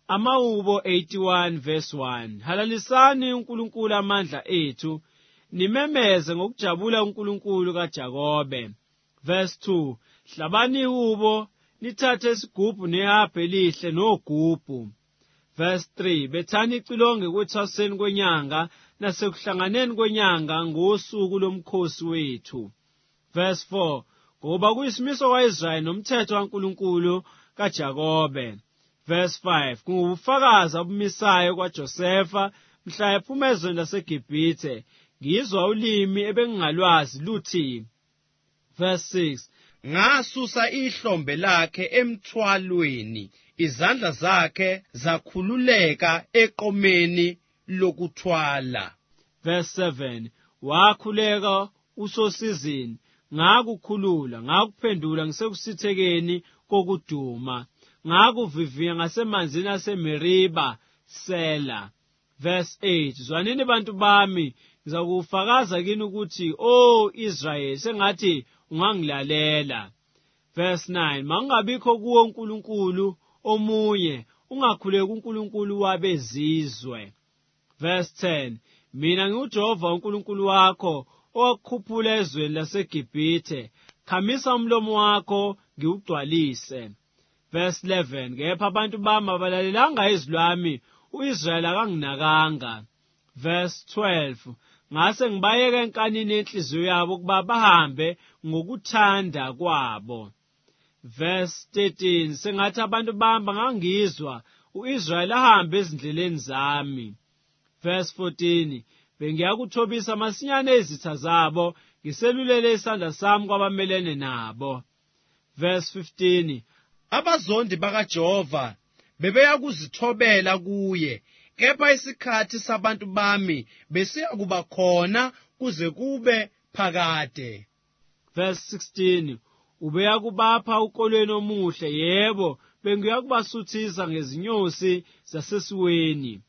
Amahubo 81 verse 1. Halalisani uNkulunkulu amandla ethu, nimemeze ngokujabula uNkulunkulu kaJakobe. Verse 2. Hlabani ihubo, nithathe isigubhu nehabhe elihle nogubhu. Verse 3. Bethani icilongo ekuthwaseni kwenyanga nasekuhlanganeni kwenyanga ngosuku lomkhosi wethu. Verse 4. Ngoba kuyisimiso kwaIsrayeli nomthetho kaNkulunkulu kaJakobe. Verse 5. Kungubufakazi obumisayo kwaJosefa mhla ephuma ezweni laseGibhithe, ngizwa ulimi ebengingalwazi luthi. Verse 6. Ngasusa ihlombe lakhe emthwalweni, izandla zakhe zakhululeka eqomeni lokuthwala. Verse 7. Wakhuleka usosizini, ngakukhulula, ngakuphendula ngisekusithekeni kokuduma, ngakuvivinya ngasemanzini aseMeriba, Sela. Verse 8. Zwanini bantu bami, ngizakufakaza kini ukuthi, O Israyeli, sengathi ungangilalela. Verse 9. Mangabikho kuwo uNkulunkulu omunye, ungakhuleki uNkulunkulu wabezizwe. Verse 10. Mina ngiuJehova uNkulunkulu wakho, owakukhuphula ezweni laseGibhithe, khamisa umlomo wakho ngiwugcwalise. Verse 11. Kepha abantu bami abalalelanga izwi lami, u-Israyeli akanginakanga. Verse 12. Ngase ngibayeka enkanini yenhliziyo yabo ukuba bahambe ngokuthanda kwabo. Verse 13. Sengathi abantu bami bangangizwa, u-Israyeli ahambe ezindleleni zami. Verse 14. Bengiyakuthobisa masinyane izitha zabo, ngiselulele isandla sami kwabamelene nabo. Verse 15. Abazondi bakaJehova bebeyakuzithobela kuye, kepha isikhathi sabantu bami besiyakuba khona kuze kube phakade. Verse 16. Ubeyakubapha ukolweni omuhle, yebo, bengiyakubasuthisa ngezinyosi zasesiweni.